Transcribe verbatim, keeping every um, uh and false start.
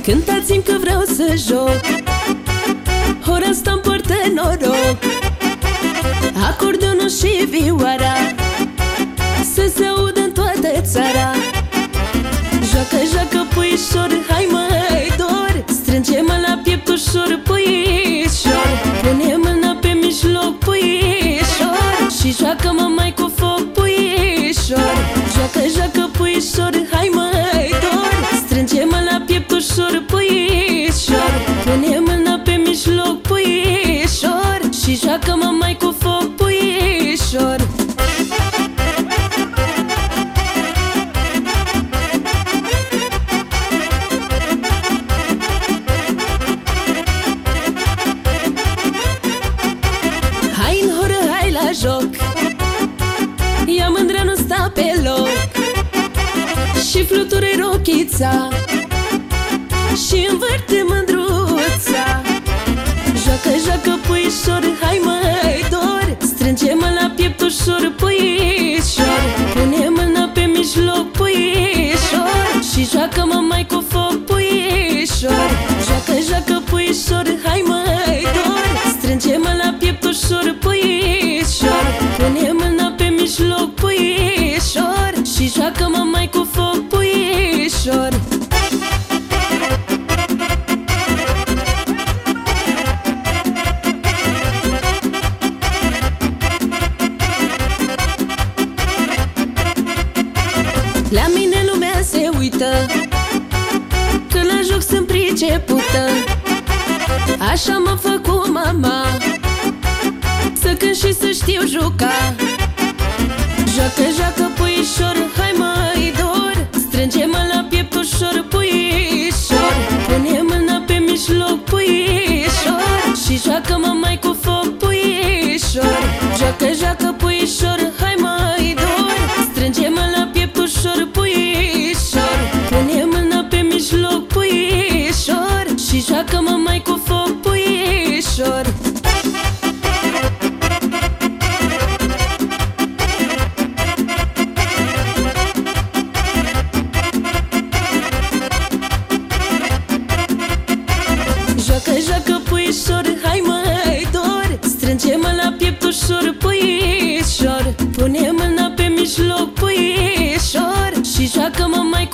Cântați-mi că vreau să joc, ora asta-mi poartă noroc. Acordeonul și vioara să se audă în toată țara. Joacă, joacă, puișor, hai măi dor, strânge-mă la piept ușor, puișor. Pune mâna pe mijloc, puișor, și joacă-mă mai cu foc, puișor. Joacă, joacă, puișor, hai măi dor, strânge-mă la piept ușor, puișor. Pune mâna pe mijloc, puișor, și joacă-mă mai cu foc, puișor. Hai în horă, hai la joc, ea mândră nu sta pe loc, și fluture rochița și învârte mândruța. Joacă, joacă, puișor, hai măi dor, strânge-mă la piept ușor, puișor. Pune mâna pe mijloc, puișor, și joacă-mă mai cu foc, puișor. Joacă, joacă, puișor, hai măi dor, strânge-mă la piept ușor, puișor. Pune mâna pe mijloc, puișor, și joacă-mă mai cu foc, puișor. La mine lumea se uită, că la joc sunt pricepută. Așa m-a făcut mama, să cânt și să știu juca. Joacă, joacă, puișor, hai măi dor, strânge-mă la piept ușor, puișor. Pune mâna pe mijloc, puișor, și joacă-mă mai cu foc, puișor. Joacă, joacă, puișor, hai măi dor, strânge-mă la piept ușor, puișor. Pune mâna pe mijloc, puișor, și joacă-mă mai cu foc, puișor. Joacă, joacă, puișor, hai măi dor, strânge-mă la piept ușor, puișor. Pune mâna pe mijloc, puișor, și joacă-mă mai